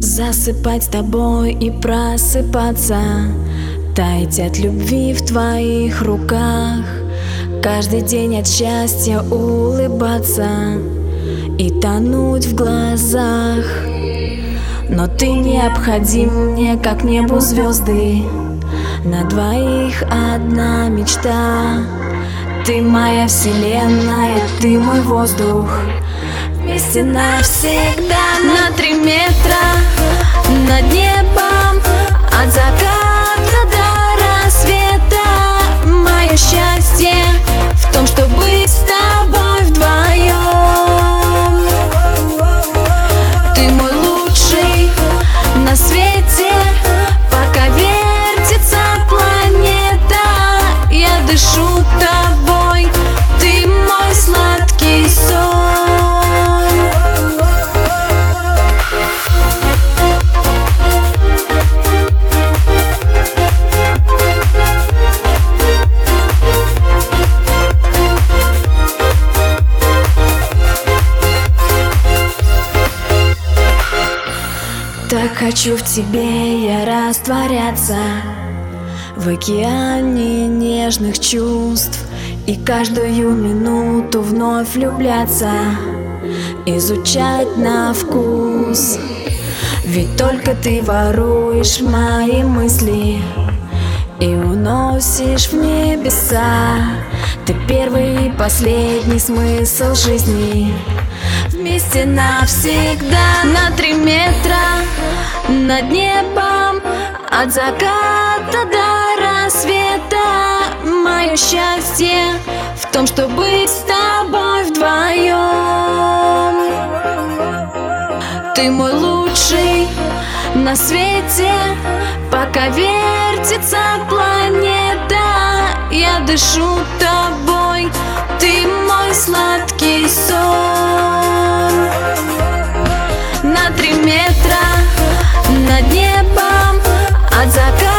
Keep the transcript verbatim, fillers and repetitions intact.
Засыпать с тобой и просыпаться, таять от любви в твоих руках, каждый день от счастья улыбаться и тонуть в глазах. Но ты необходим мне, как небу звезды, на двоих одна мечта. Ты моя вселенная, ты мой воздух, вместе навсегда. На три метра над небом, от заката до рассвета. Мое счастье в том, что быть с тобой вдвоем. Ты мой лучший на свете, пока вертится планета. Я дышу тобой, ты мой сладкий сон. Так хочу в тебе я растворяться, в океане нежных чувств, и каждую минуту вновь влюбляться, изучать на вкус. Ведь только ты воруешь мои мысли и уносишь в небеса. Ты первый и последний смысл жизни, вместе навсегда. На три метра над небом, от заката до рассвета. Мое счастье в том, что быть с тобой вдвоем. Ты мой лучший на свете, пока вертится планета. Я дышу тобой, ты мой сладкий сон. На три метра над небом, от заката